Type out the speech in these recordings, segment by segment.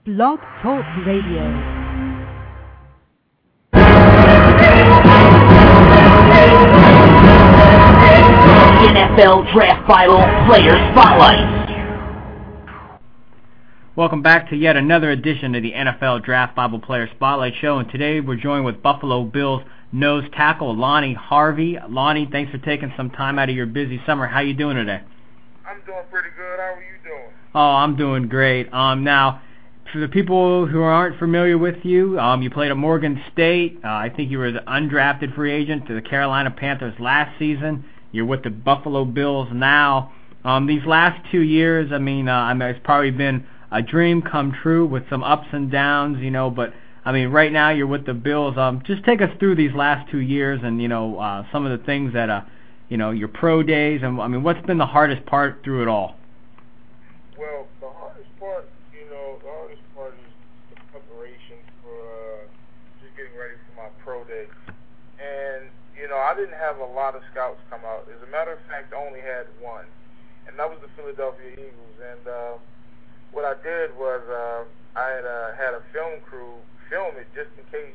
Blog Talk Radio. NFL Draft Bible Player Spotlight. Welcome back to yet another edition of the NFL Draft Bible Player Spotlight Show, and today we're joined with Buffalo Bills nose tackle Lonnie Harvey. Lonnie, thanks for taking some time out of your busy summer. How you doing today? I'm doing pretty good. How are you doing? Oh, I'm doing great. Now, for the people who aren't familiar with you, you played at Morgan State. I think you were the undrafted free agent to the Carolina Panthers last season. You're with the Buffalo Bills now. These last 2 years, it's probably been a dream come true with some ups and downs, but right now you're with the Bills. Just take us through these last 2 years and, some of the things that, your pro days, and, what's been the hardest part through it all? Well, the hardest part is the preparation for just getting ready for my pro day. And, I didn't have a lot of scouts come out. As a matter of fact, I only had one, and that was the Philadelphia Eagles. And what I did was I had a film crew film it just in case,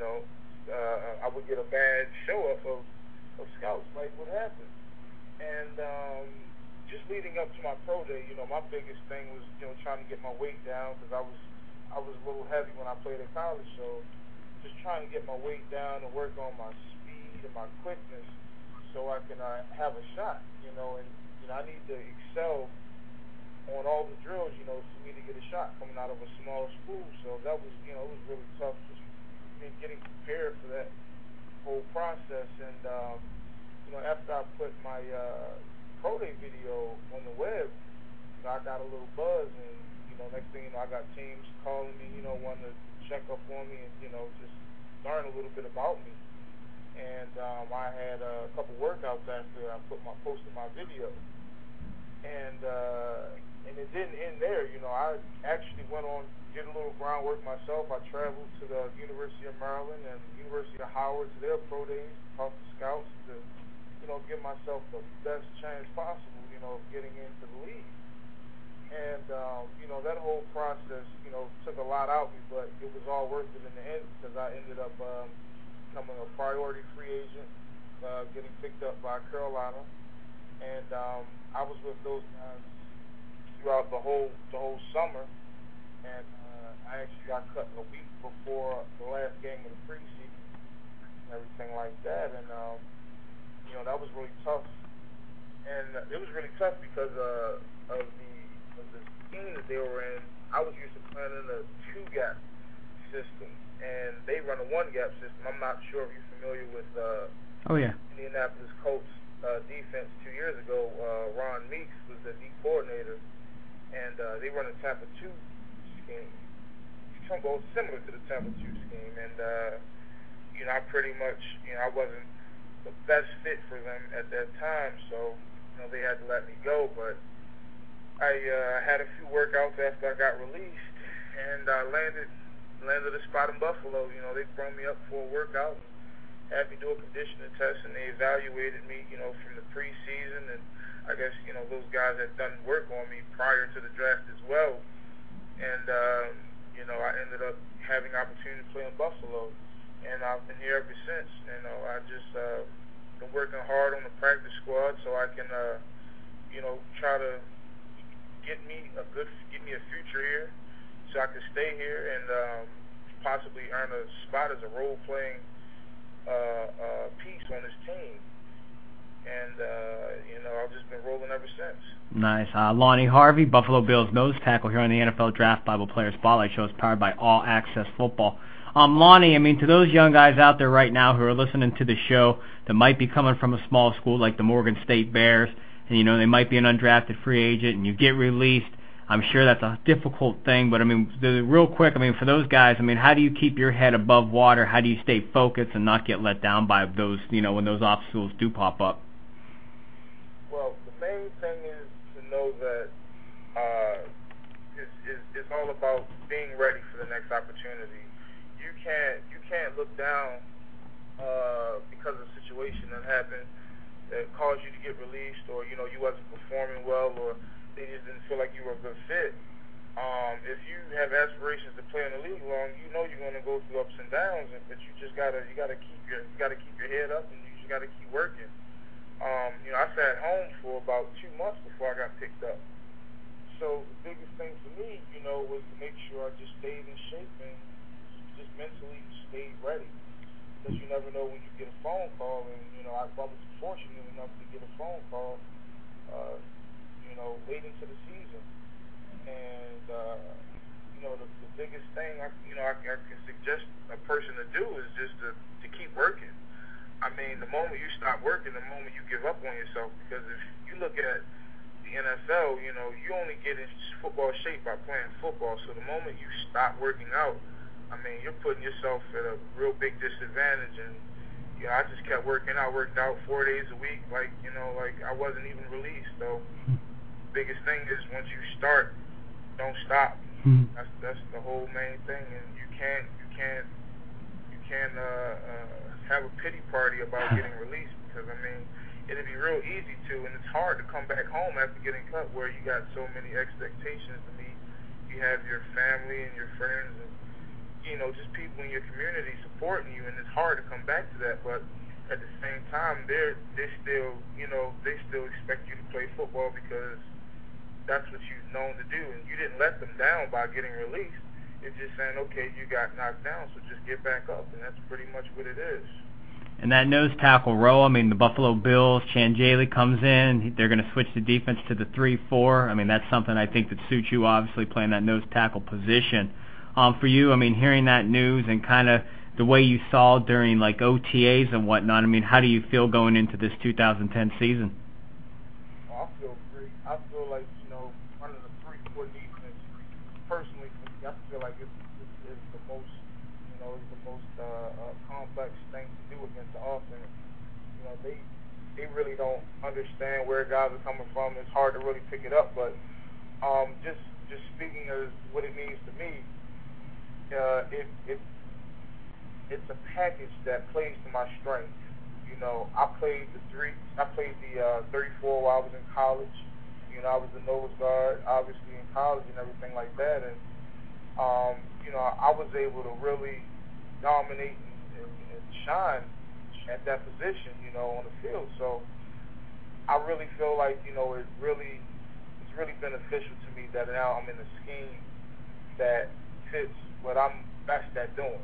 I would get a bad show-up of scouts, like what happened. And just leading up to my pro day, my biggest thing was, trying to get my weight down because I was a little heavy when I played at college, so just trying to get my weight down and work on my speed and my quickness so I can have a shot, and I need to excel on all the drills, for me to get a shot coming out of a small school. So that was, it was really tough just getting prepared for that whole process. And, after I put my pro day video on the web, I got a little buzz, and, next thing you know, I got teams calling me, wanting to check up on me and, just learn a little bit about me. And I had a couple workouts after I posted my video. And it didn't end there. I actually went on, did a little groundwork myself. I traveled to the University of Maryland and University of Howard to their pro days, talked to scouts to, give myself the best chance possible, of getting into the league. And, that whole process, took a lot out of me, but it was all worth it in the end because I ended up becoming a priority free agent, getting picked up by Carolina. And I was with those guys throughout the whole summer, and I actually got cut a week before the last game of the preseason and everything like that. And that was really tough. And it was really tough because of the scheme that they were in. I was used to playing in a 2-gap system, and they run a 1-gap system. I'm not sure if you're familiar with Indianapolis Colts defense 2 years ago. Ron Meeks was the D coordinator, and they run a Tampa 2 scheme. It's similar to the Tampa 2 scheme, and I pretty much, I wasn't the best fit for them at that time, so they had to let me go. But I had a few workouts after I got released, and I landed a spot in Buffalo. They brought me up for a workout, had me do a conditioning test, and they evaluated me, from the preseason, and I guess, those guys had done work on me prior to the draft as well, and, I ended up having opportunity to play in Buffalo, and I've been here ever since. I just been working hard on the practice squad so I can, try to get me a future here so I can stay here and possibly earn a spot as a role-playing piece on this team. And, I've just been rolling ever since. Nice. Lonnie Harvey, Buffalo Bills nose tackle here on the NFL Draft Bible Player Spotlight Show is powered by All Access Football. Lonnie, to those young guys out there right now who are listening to the show that might be coming from a small school like the Morgan State Bears, and, they might be an undrafted free agent, and you get released, I'm sure that's a difficult thing, but, real quick, for those guys, how do you keep your head above water? How do you stay focused and not get let down by those, when those obstacles do pop up? Well, the main thing is to know that it's all about being ready for the next opportunity. You can't look down because of the situation that happened that caused you to get released, or you wasn't performing well, or they just didn't feel like you were a good fit. If you have aspirations to play in the league long, you know you're going to go through ups and downs, but you just gotta keep your head up, and you just gotta keep working. I sat home for about 2 months before I got picked up. So the biggest thing for me, was to make sure I just stayed in shape and just mentally stayed ready. Because you never know when you get a phone call, and I was fortunate enough to get a phone call, late into the season. And the biggest thing I can suggest a person to do is just to keep working. I mean, the moment you stop working, the moment you give up on yourself. Because if you look at the NFL, you only get in football shape by playing football. So the moment you stop working out, I mean, you're putting yourself at a real big disadvantage. And I just kept working out. Worked out 4 days a week, like I wasn't even released. So biggest thing is once you start, don't stop. That's the whole main thing. And you can't have a pity party about getting released, because I mean, it'd be real easy to, and it's hard to come back home after getting cut, where you got so many expectations to meet. You have your family and your friends and just people in your community supporting you, and it's hard to come back to that. But at the same time, they still expect you to play football, because that's what you've known to do, and you didn't let them down by getting released. It's just saying, okay, you got knocked down, so just get back up, and that's pretty much what it is. And that nose tackle role, I mean, the Buffalo Bills, Changeli comes in. They're going to switch the defense to the 3-4. I mean, that's something I think that suits you, obviously, playing that nose tackle position. For you, I mean, hearing that news and kind of the way you saw during, like, OTAs and whatnot, I mean, how do you feel going into this 2010 season? I feel great. I feel like, running a 3-4 defense, personally, I feel like it's the most, complex thing to do against the offense. They really don't understand where guys are coming from. It's hard to really pick it up, but just speaking of what it means to me, it's a package that plays to my strength. I played the 34 while I was in college. I was a nose guard, obviously, in college and everything like that, and I was able to really dominate and shine at that position, on the field. So I really feel like, it's really beneficial to me that now I'm in a scheme that fits what I'm best at doing,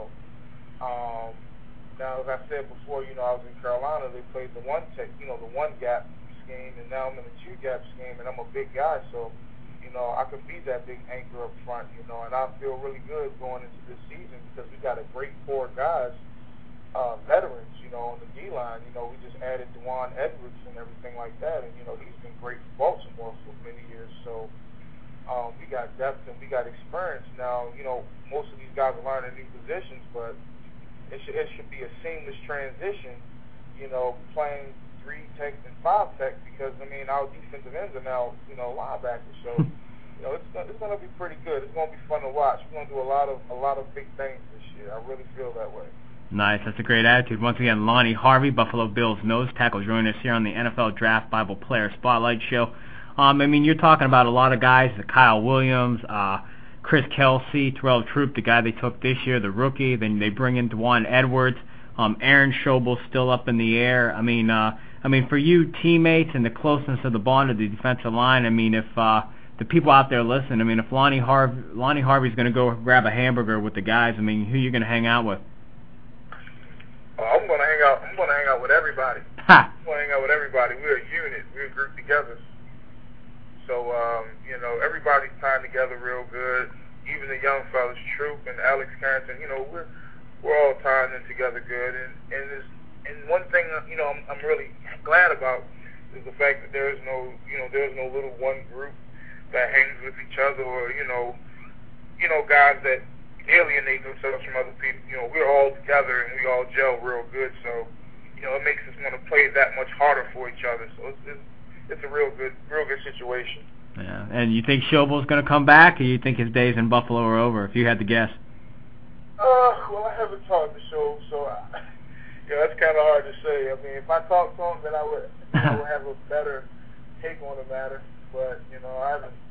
Now, as I said before, I was in Carolina. They played the one gap scheme, and now I'm in the 2-gap scheme, and I'm a big guy, so I could be that big anchor up front, and I feel really good going into this season, because we got a great core of guys, veterans, on the D-line. We just added Dwan Edwards and everything like that, and he's been great for Baltimore for many years. So we got depth and we got experience now. Most of these guys are learning new positions, but it should be a seamless transition, playing 3-tech and 5-tech, because our defensive ends are now linebackers. So it's going to be pretty good. It's going to be fun to watch. We're going to do a lot of big things this year. I really feel that way. Nice. That's a great attitude. Once again, Lonnie Harvey, Buffalo Bills nose tackle, joining us here on the NFL Draft Bible Player Spotlight Show. You're talking about a lot of guys, Kyle Williams, Chris Kelsey, Terrell Troop, the guy they took this year, the rookie. Then they bring in Dwan Edwards. Aaron Schobel's still up in the air. For you, teammates and the closeness of the bond of the defensive line, if the people out there listen, if Lonnie Harvey's going to go grab a hamburger with the guys, who are you going to hang out with? I'm going to hang out with everybody. I'm going to hang out with everybody. We're a unit. We're a group together. So, everybody's tying together real good. Even the young fellas, Troop and Alex Carrington, we're all tying in together good. And one thing, I'm really glad about is the fact that there's no little one group that hangs with each other, or, guys that alienate themselves from other people. We're all together and we all gel real good, so it makes us want to play that much harder for each other. So it's a real good situation. Yeah. And you think Schobel's going to come back, or you think his days in Buffalo are over, if you had to guess? Well, I haven't talked to Schobel, so that's kind of hard to say. If I talked to him, then I would have a better take on the matter. But I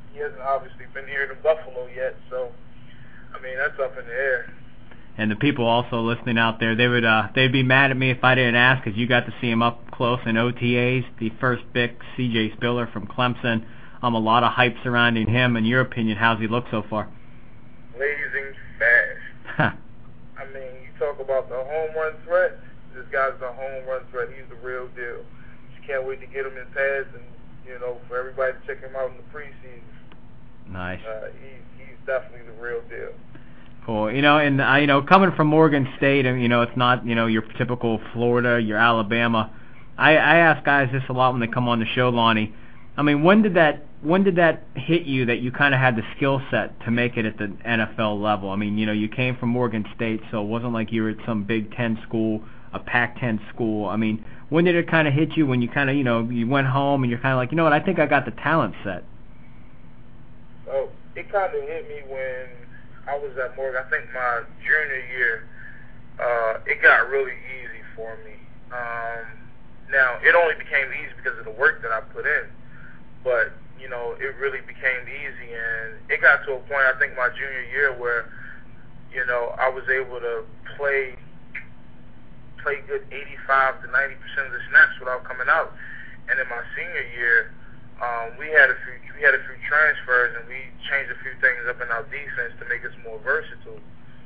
he hasn't obviously been here to Buffalo yet, so I mean that's up in the air. And the people also listening out there, they'd be mad at me if I didn't ask, because you got to see him up close in OTAs. The first pick, C.J. Spiller from Clemson. A lot of hype surrounding him. In your opinion, how's he look so far? Blazing fast. I mean, you talk about the home run threat. This guy's the home run threat. He's the real deal. Just can't wait to get him in pads and, for everybody to check him out in the preseason. Nice. He's definitely the real deal. Cool. And coming from Morgan State, and it's not your typical Florida, your Alabama. I ask guys this a lot when they come on the show, Lonnie. I mean, when did that hit you that you kind of had the skill set to make it at the NFL level? I mean, you came from Morgan State, so it wasn't like you were at some Big Ten school, a Pac-10 school. I mean, when did it kind of hit you when you kind of, you went home and you're kind of like, what, I think I got the talent set? So it kind of hit me when I was at Morgan. I think my junior year, it got really easy for me. Now, it only became easy because of the work that I put in. But, it really became easy, and it got to a point, I think, my junior year where, I was able to play good 85 to 90% of the snaps without coming out. And in my senior year, we had a few transfers, and we changed a few things up in our defense to make us more versatile.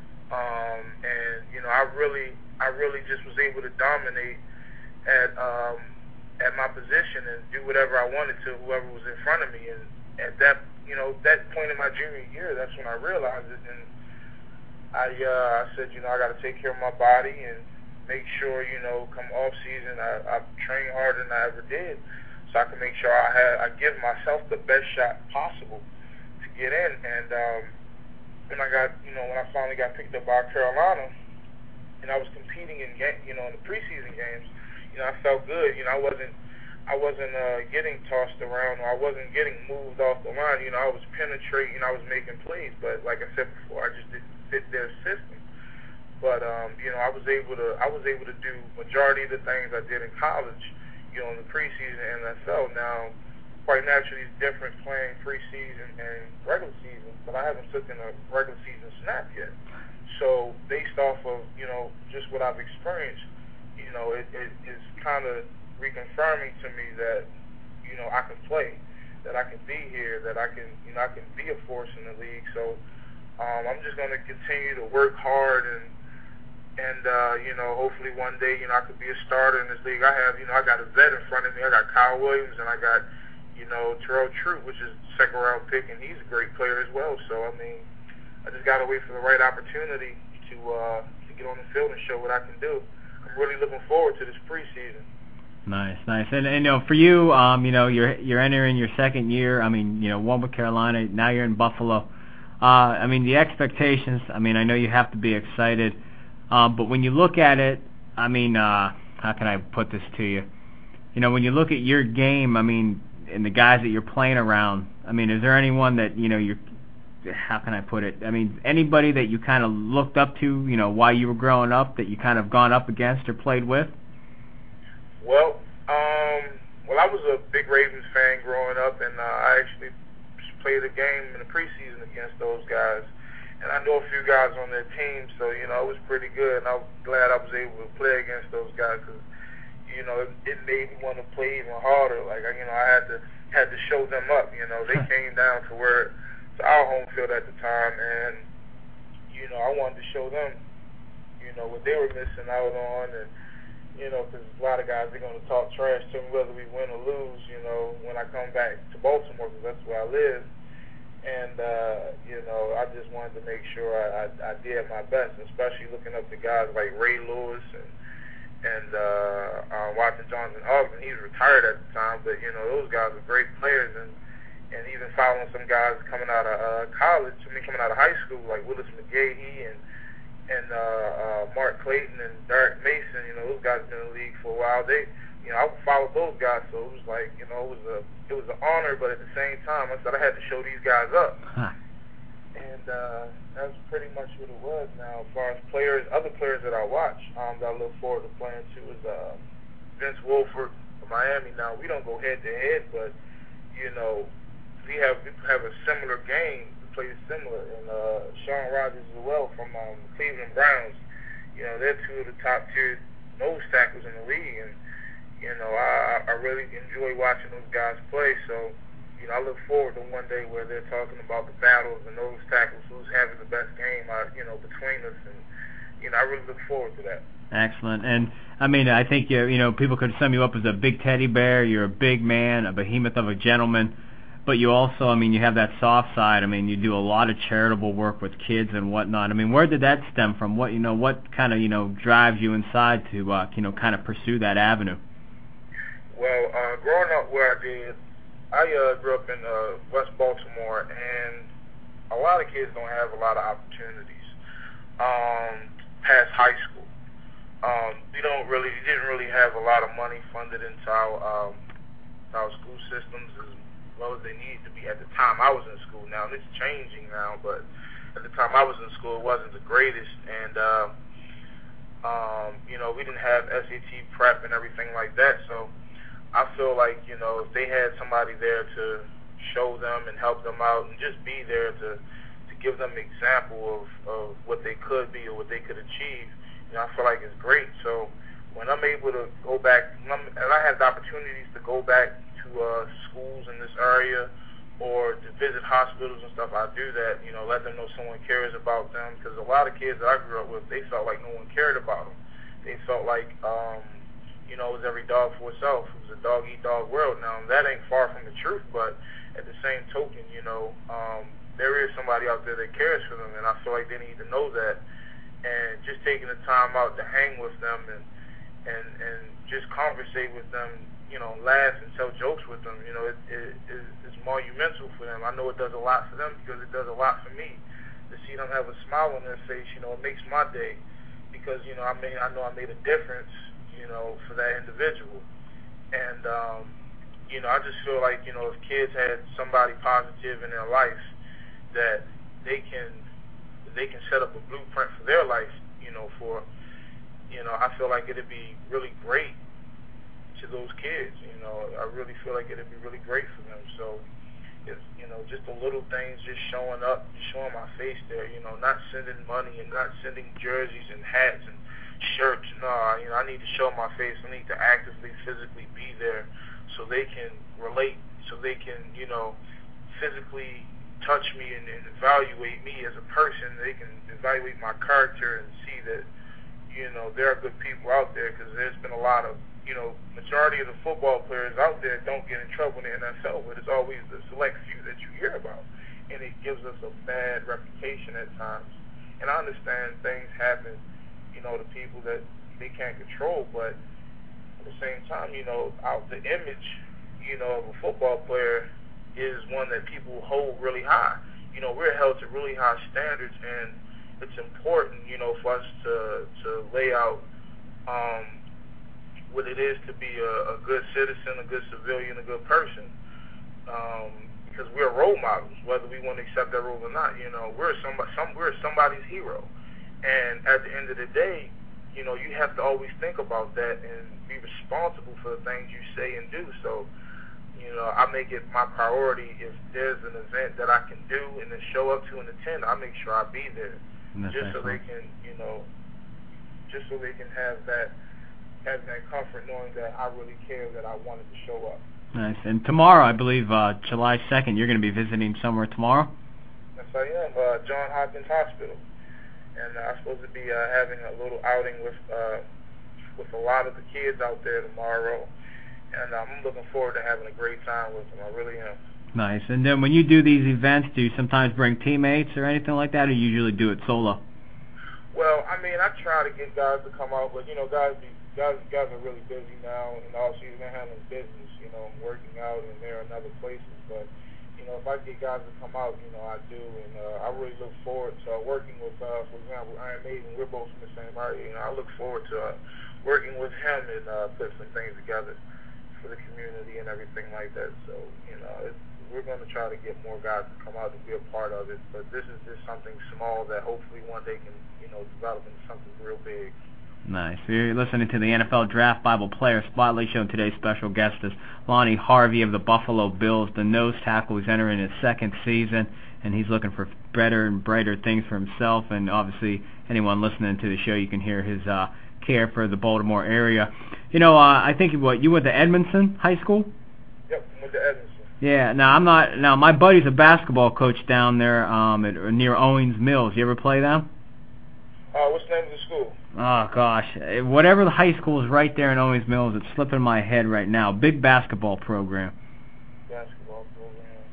And I really just was able to dominate at my position and do whatever I wanted to, whoever was in front of me. And at that point in my junior year, that's when I realized it. And I said, I got to take care of my body and make sure, come off season, I train harder than I ever did, so I can make sure I give myself the best shot possible to get in. And when I finally got picked up by Carolina, and I was competing in the preseason games, I felt good. I wasn't getting tossed around, or I wasn't getting moved off the line. I was penetrating, I was making plays, but like I said before, I just didn't fit their system. But I was able to do majority of the things I did in college, in the preseason and NFL. Now, quite naturally, it's different playing preseason and regular season, but I haven't taken a regular season snap yet. So based off of just what I've experienced, it's kind of reconfirming to me that I can play, that I can be here, that I can be a force in the league. So I'm just going to continue to work hard and hopefully one day I could be a starter in this league. I got a vet in front of me. I got Kyle Williams, and I got Terrell Troop, which is a second round pick, and he's a great player as well. So I mean, I just got to wait for the right opportunity to get on the field and show what I can do. I'm really looking forward to this preseason. Nice. And for you, you're entering your second year. I mean, one with Carolina, now you're in Buffalo. I mean, the expectations. I mean, I know you have to be excited, but when you look at it, I mean, how can I put this to you? When you look at your game, I mean, and the guys that you're playing around, I mean, is there anyone that you're? How can I put it? I mean, anybody that you kind of looked up to, while you were growing up, that you kind of gone up against or played with? Well, I was a big Ravens fan growing up, and I actually played a game in the preseason against those guys. And I know a few guys on their team, so, it was pretty good. And I was glad I was able to play against those guys because, it made me want to play even harder. Like, I had to show them up. They came down to our home field at the time, and, I wanted to show them, what they were missing out on. And, because a lot of guys, they're going to talk trash to me whether we win or lose, when I come back to Baltimore, because that's where I live. And, I just wanted to make sure I did my best, especially looking up to guys like Ray Lewis and Watson Johnson Hoffman. He's retired at the time, but, those guys are great players. And even following some guys coming out of college, coming out of high school, like Willis McGahee and Mark Clayton and Derek Mason, those guys have been in the league for a while. I followed those guys, so it was like, it was an honor, but at the same time, I said I had to show these guys up. Huh. And that's pretty much what it was. Now, as far as other players that I watch, that I look forward to playing to is Vince Wilfork from Miami. Now, we don't go head to head, but, we have a similar game. We play similar, and Sean Rogers as well from Cleveland Browns. You know, they're two of the top tier nose tackles in the league, and you know, I really enjoy watching those guys play. So, you know, I look forward to one day where they're talking about the battle of the nose tackles, who's having the best game, you know, between us, and you know, I really look forward to that. Excellent. And I mean, I think you know, people could sum you up as a big teddy bear. You're a big man, a behemoth of a gentleman, but you also, I mean, you have that soft side. I mean, you do a lot of charitable work with kids and whatnot. I mean, where did that stem from? What, you know, what kind of, you know, drives you inside to you know, kind of pursue that avenue? Well, growing up where I did, I grew up in West Baltimore, and a lot of kids don't have a lot of opportunities past high school. We didn't really have a lot of money funded into our school systems as well as they needed to be at the time I was in school. Now it's changing now, but at the time I was in school, it wasn't the greatest, and you know, we didn't have SAT prep and everything like that. So I feel like, you know, if they had somebody there to show them and help them out and just be there to give them an example of what they could be or what they could achieve, you know, I feel like it's great. So when I'm able to go back, and I have the opportunities to go back to schools in this area or to visit hospitals and stuff, I do that, you know, let them know someone cares about them, because a lot of kids that I grew up with, they felt like no one cared about them. They felt like, you know, it was every dog for itself. It was a dog-eat-dog world. Now, that ain't far from the truth, but at the same token, you know, there is somebody out there that cares for them, and I feel like they need to know that. And just taking the time out to hang with them and just conversate with them, you know, laugh and tell jokes with them, you know, it's monumental for them. I know it does a lot for them because it does a lot for me. To see them have a smile on their face, you know, it makes my day, because, you know, I know I made a difference, you know, for that individual. And, you know, I just feel like, you know, if kids had somebody positive in their life, that they can set up a blueprint for their life, you know, I feel like it'd be really great to those kids, you know. I really feel like it'd be really great for them. So, it's, you know, just the little things, just showing up, showing my face there, you know, not sending money and not sending jerseys and hats and shirts. No, you know, I need to show my face. I need to actively, physically be there so they can relate, so they can, you know, physically touch me and evaluate me as a person. They can evaluate my character and see that, you know, there are good people out there, because there's been a lot of, you know, majority of the football players out there don't get in trouble in the NFL, but it's always the select few that you hear about, and it gives us a bad reputation at times. And I understand things happen, you know, to people that they can't control, but at the same time, you know, the image, you know, of a football player is one that people hold really high. You know, we're held to really high standards, and it's important, you know, for us to lay out what it is to be a good citizen, a good civilian, a good person, because we're role models, whether we want to accept that role or not. You know, we're somebody's hero, and at the end of the day, you know, you have to always think about that and be responsible for the things you say and do. So, you know, I make it my priority, if there's an event that I can do and then show up to and attend, I make sure I be there, just so they can, you know, just so they can have that comfort knowing that I really care, that I wanted to show up. Nice. And tomorrow, I believe, July 2nd, you're going to be visiting somewhere tomorrow? Yes, I am. John Hopkins Hospital. And I'm supposed to be having a little outing with a lot of the kids out there tomorrow. And I'm looking forward to having a great time with them. I really am. Nice. And then when you do these events, do you sometimes bring teammates or anything like that, or you usually do it solo? Well, I mean, I try to get guys to come out, but, you know, guys are really busy now, and all season they're handling business, you know, working out, and they're in other places. But, you know, if I get guys to come out, you know, I do, and I really look forward to working with, for example, Iron Maiden. We're both from the same area. You know, I look forward to working with him and put some things together for the community and everything like that. So, you know, we're going to try to get more guys to come out to be a part of it. But this is just something small that hopefully one day can, you know, develop into something real big. Nice. You're listening to the NFL Draft Bible Player Spotlight Show. Today's special guest is Lonnie Harvey of the Buffalo Bills, the nose tackle who's entering his second season, and he's looking for better and brighter things for himself. And obviously, anyone listening to the show, you can hear his care for the Baltimore area. You know, I think you went to Edmondson High School? Yep, went to Edmondson. Yeah. Now my buddy's a basketball coach down there near Owings Mills. You ever play them? What's the name of the school? Oh, gosh. Whatever the high school is right there in Owings Mills, it's slipping my head right now. Big basketball program. Basketball program.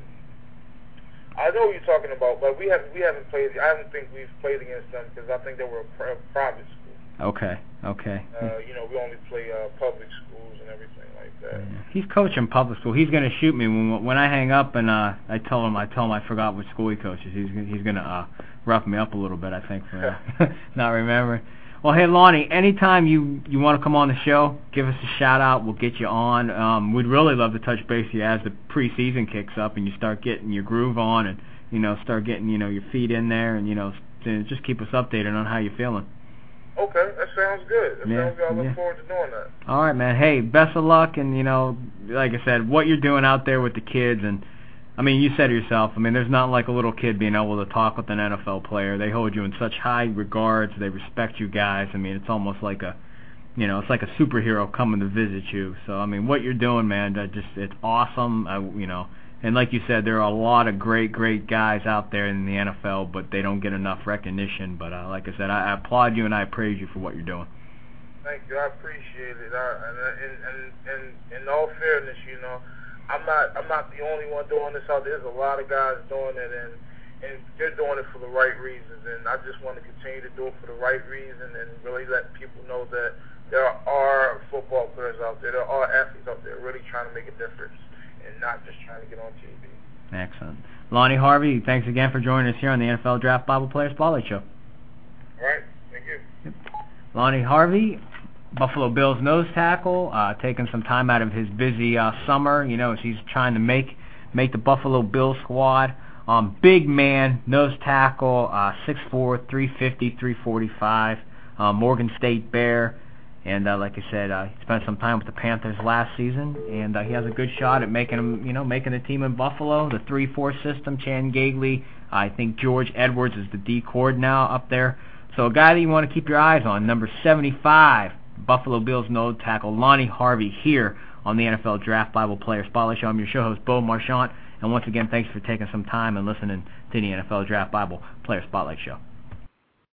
I know what you're talking about, but we haven't played. I don't think we've played against them because I think they were a private school. Okay. You know, we only play public schools and everything like that. Yeah. He's coaching public school. He's going to shoot me when I hang up, and I tell him I forgot which school he coaches. He's going to rough me up a little bit, I think, for not remembering. Well, hey, Lonnie, anytime you want to come on the show, give us a shout-out. We'll get you on. We'd really love to touch base with you as the preseason kicks up and you start getting your groove on and, you know, start getting, you know, your feet in there and, you know, just keep us updated on how you're feeling. Okay, that sounds good. Sounds good. I look forward to doing that. All right, man. Hey, best of luck, and, you know, like I said, what you're doing out there with the kids, and, I mean, you said it yourself, I mean, there's not like a little kid being able to talk with an NFL player. They hold you in such high regards. They respect you guys. I mean, it's almost like it's like a superhero coming to visit you. So, I mean, what you're doing, man, it's awesome. You know, and like you said, there are a lot of great guys out there in the NFL, but they don't get enough recognition. But like I said, I applaud you and I praise you for what you're doing. Thank you. I appreciate it. And in all fairness, you know, I'm not the only one doing this out there. There's a lot of guys doing it, and they're doing it for the right reasons. And I just want to continue to do it for the right reason and really let people know that there are football players out there, there are athletes out there really trying to make a difference and not just trying to get on TV. Excellent. Lonnie Harvey, thanks again for joining us here on the NFL Draft Bible Player Spotlight Show. All right. Thank you. Yep. Lonnie Harvey, Buffalo Bills nose tackle, taking some time out of his busy summer, you know, as he's trying to make the Buffalo Bills squad. Big man, nose tackle, 6'4", 350, 345, Morgan State Bear. And like I said, he spent some time with the Panthers last season, and he has a good shot at making the team in Buffalo. The 3-4 system, Chan Gailey, I think George Edwards is the D cord now up there. So a guy that you want to keep your eyes on, number 75, Buffalo Bills nose tackle Lonnie Harvey here on the NFL Draft Bible Player Spotlight Show. I'm your show host, Bo Marchant, and once again, thanks for taking some time and listening to the NFL Draft Bible Player Spotlight Show.